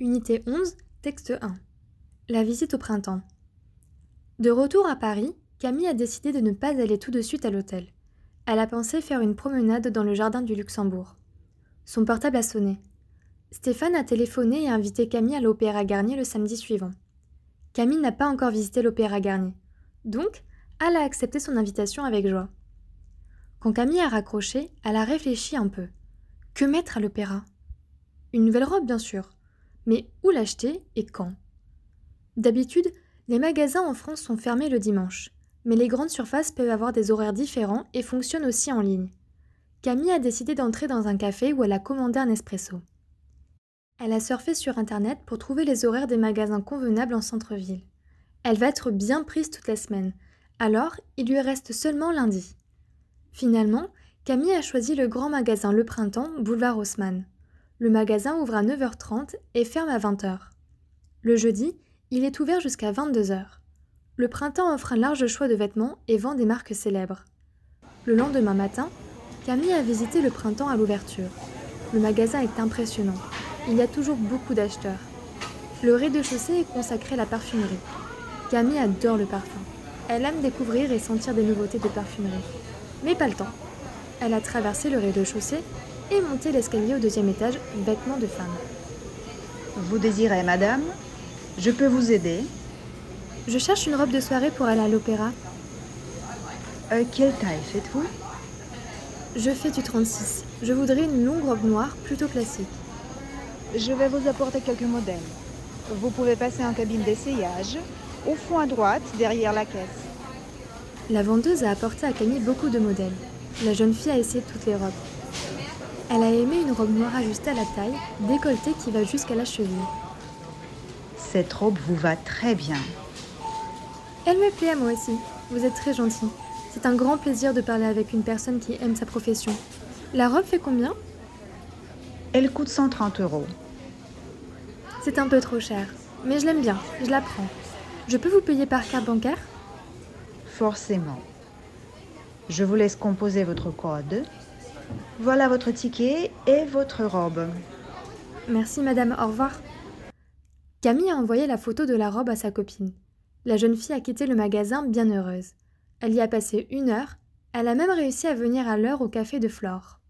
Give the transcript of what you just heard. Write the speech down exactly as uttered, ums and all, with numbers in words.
Unité onze, texte un. La visite au printemps. De retour à Paris, Camille a décidé de ne pas aller tout de suite à l'hôtel. Elle a pensé faire une promenade dans le jardin du Luxembourg. Son portable a sonné. Stéphane a téléphoné et invité Camille à l'Opéra Garnier le samedi suivant. Camille n'a pas encore visité l'Opéra Garnier. Donc, elle a accepté son invitation avec joie. Quand Camille a raccroché, elle a réfléchi un peu. Que mettre à l'opéra ? Une nouvelle robe, bien sûr. Mais où l'acheter et quand ? D'habitude, les magasins en France sont fermés le dimanche. Mais les grandes surfaces peuvent avoir des horaires différents et fonctionnent aussi en ligne. Camille a décidé d'entrer dans un café où elle a commandé un espresso. Elle a surfé sur Internet pour trouver les horaires des magasins convenables en centre-ville. Elle va être bien prise toute la semaine, alors il lui reste seulement lundi. Finalement, Camille a choisi le grand magasin Le Printemps, boulevard Haussmann. Le magasin ouvre à neuf heures trente et ferme à vingt heures. Le jeudi, il est ouvert jusqu'à vingt-deux heures. Le Printemps offre un large choix de vêtements et vend des marques célèbres. Le lendemain matin, Camille a visité Le Printemps à l'ouverture. Le magasin est impressionnant. Il y a toujours beaucoup d'acheteurs. Le rez-de-chaussée est consacré à la parfumerie. Camille adore le parfum. Elle aime découvrir et sentir des nouveautés de parfumerie. Mais pas le temps. Elle a traversé le rez-de-chaussée et monté l'escalier au deuxième étage, vêtements de femme. Vous désirez, madame ? Je peux vous aider ? Je cherche une robe de soirée pour aller à l'opéra. Euh, quelle taille faites-vous ? Je fais du trente-six. Je voudrais une longue robe noire, plutôt classique. Je vais vous apporter quelques modèles. Vous pouvez passer en cabine d'essayage, au fond à droite, derrière la caisse. La vendeuse a apporté à Camille beaucoup de modèles. La jeune fille a essayé toutes les robes. Elle a aimé une robe noire ajustée à la taille, décolletée qui va jusqu'à la cheville. Cette robe vous va très bien. Elle me plaît à moi aussi. Vous êtes très gentil. C'est un grand plaisir de parler avec une personne qui aime sa profession. La robe fait combien ? Elle coûte cent trente euros. C'est un peu trop cher, mais je l'aime bien, je la prends. Je peux vous payer par carte bancaire ? Forcément. Je vous laisse composer votre code. Voilà votre ticket et votre robe. Merci madame, au revoir. Camille a envoyé la photo de la robe à sa copine. La jeune fille a quitté le magasin bien heureuse. Elle y a passé une heure. Elle a même réussi à venir à l'heure au café de Flore.